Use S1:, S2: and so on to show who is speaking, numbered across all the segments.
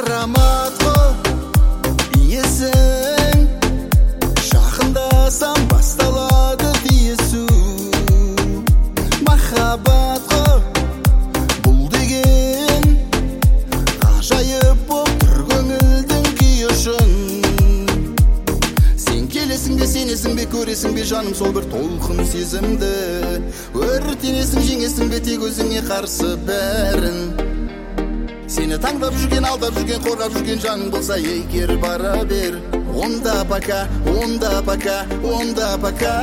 S1: қараматқа иесің, жақындасам басталады тиісу. Махаббатқа бұл деген ғажайып боп тұр көңілдің күйі үшін. Сен келесің бе, сенесің бе, көресің бе жаным сол бір толқын сезімді. Өртенесің, жеңесің бе тек өзіңе қарсы бәрін. Сені таңдап жүрген, алдап жүрген, қорғап жүрген жаның болса егер бара бер. Онда пока, онда пока, онда пока.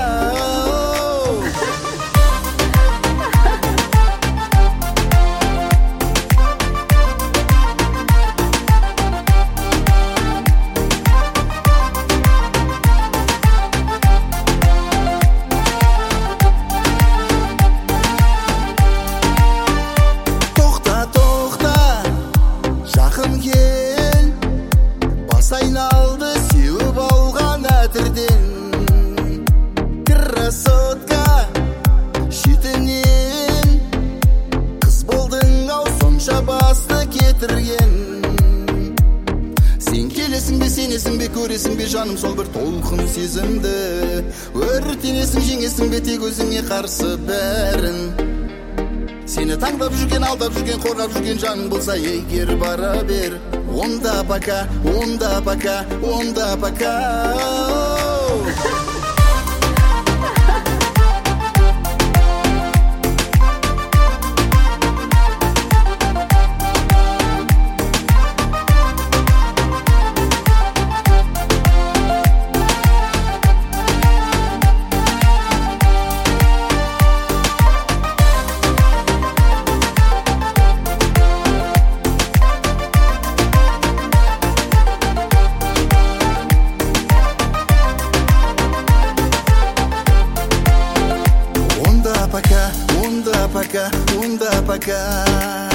S1: Айналды сеуіп алған әтірден, красотка шетінен қыз болдың ау сонша басты кетірген. Сен келесің бе, сенесің бе, көресің бе жаным сол бір толқын сезімді. Өртенесің, жеңесің бе тек өзіңе қарсы бәрін. Сені таңдап жүрген, алдап жүрген, қорғап жүрген жаның болса егер бара бер. Онда пока, онда пока, онда пока. Пока, онда пока, онда пока.